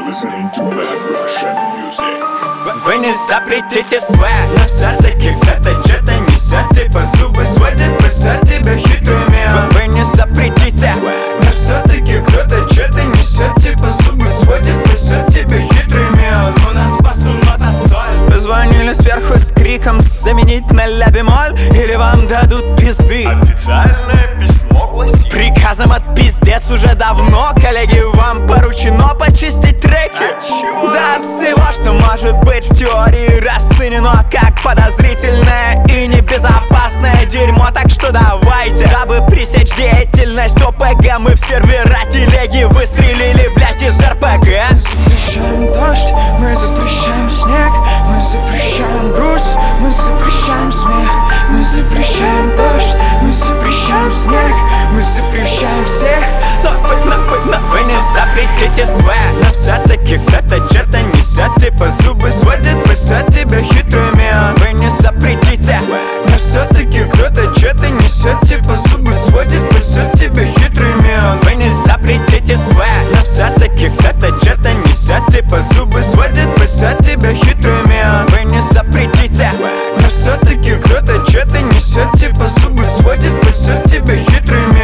listening to Mad Russian music. Вы не запретите свое, но все-таки кто-то что-то несет, типа зубы сводит, писать тебя хитрыми. Вы не запретите, но все-таки кто-то что-то несет, типа зубы сводит, писать тебя хитрыми. У нас басу, нота, соль. Позвонили сверху с криком заменить на ля бемоль, или вам дадут пизды. Официальное письмо гласит: приказом от пиздец уже давно, коллеги, вам поручено почистить треки. Да от всего, что может быть в теории расценено как подозрительное и небезопасное дерьмо. Так что давайте, дабы пресечь деятельность ОПГ, мы в сервера телеги выстрелили, блять, из РПГ. Мы запрещаем дождь, мы запрещаем снег, мы запрещаем груз, мы запрещаем смех. Мы запрещаем дождь, мы запрещаем снег, мы запрещаем всех. Но вы не запретите свое, но все-таки кто-то что-то несет, типа зубы сводит, писать тебя хитрыми. Вы не запретите, но все-таки кто-то что-то несет, типа зубы сводит, писать тебя хитрыми. Вы не запретите свое, но все-таки кто-то что-то несет, типа зубы сводит, писать тебя хитрыми. Вы не запретите, но все-таки кто-то что-то несет, типа зубы сводит, писать тебя хитрыми.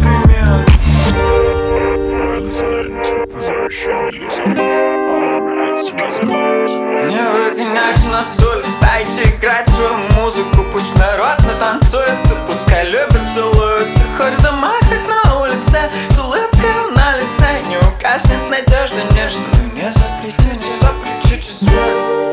You're listening to Persian music on X Reservoir. Не выгонять нас улиц, дайте играть свою музыку. Пусть народ натанцуется, пускай любят, целуются. Хоть в домах, хоть на улице, с улыбкой на лице. Не угаснет надежда, нет, что вы не запретите. Запретите свое,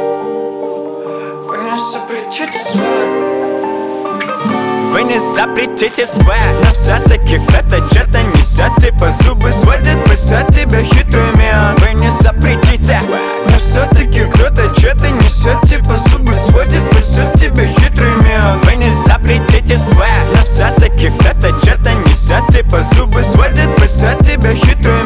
вы не запретите свое. Вы не запретите свое, но все-таки кто-то что-то несет, типа зубы сводит, писать тебя хитрыми. Вы не запретите, но все-таки кто-то что-то несет, типа зубы сводит, писать тебя хитрыми. Вы не запретите свое, но все-таки кто-то что-то несет, типа зубы сводит, писать тебя хитрыми.